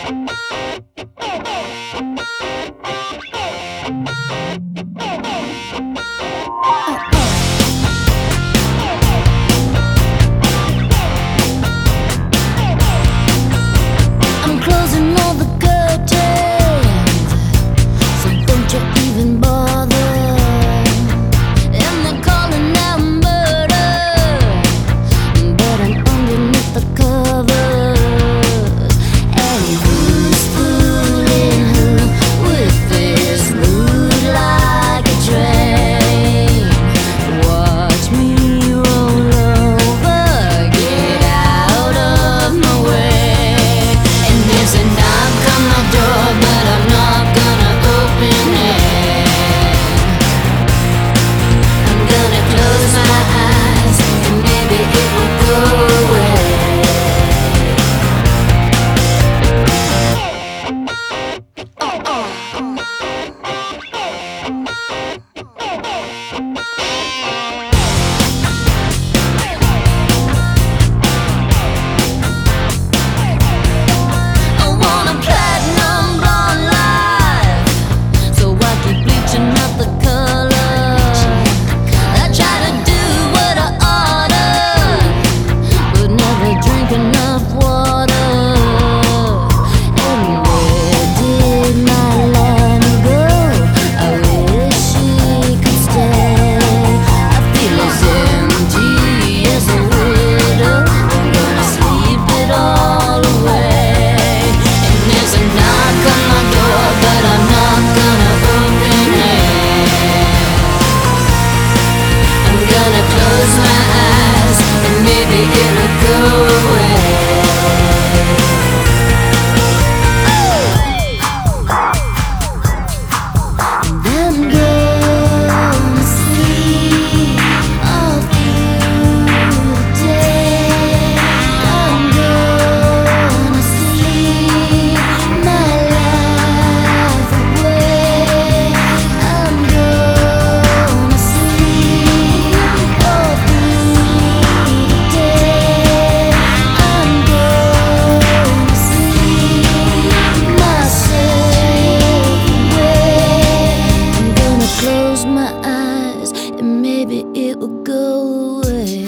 I'm closing all the curtains, so don't you even bother. And they're calling out murder, but I'm underneath the covers. And who's fooling who with this mood like a train? Watch me roll over, get out of my way. And there's a knock on my door, but I'm not gonna open it. I'm gonna close my eyes, and maybe it will go away. I want a platinum blonde life, so I keep bleaching out the color. I try to do what I oughta, but never drink enough water. And where did my land go? I wish she could stay. I feel as empty as a widow. I'm gonna sleep it all away. And there's a knock on my door, but I'm not gonna open it. I'm gonna close my eyes, and maybe it'll go away. And I'm gonna sleep all through the day. I'm gonna sleep my life away. I'm gonna sleep all through the day. I'm gonna sleep myself away. I'm gonna close my eyes, and maybe it will go away.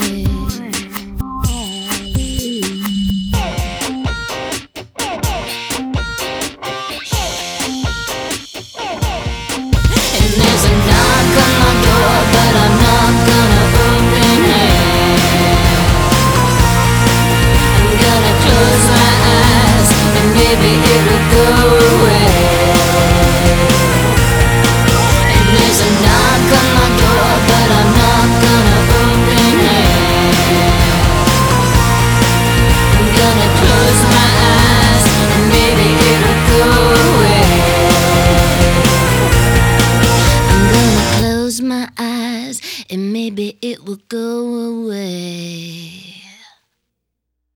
And there's a knock on my door, but I'm not gonna open it. I'm gonna close my eyes, and maybe it'll go away. And there's a knock on my door, but I'm not gonna open it. I'm gonna close my eyes, and maybe it'll go away. I'm gonna close my eyes, and maybe it will go away.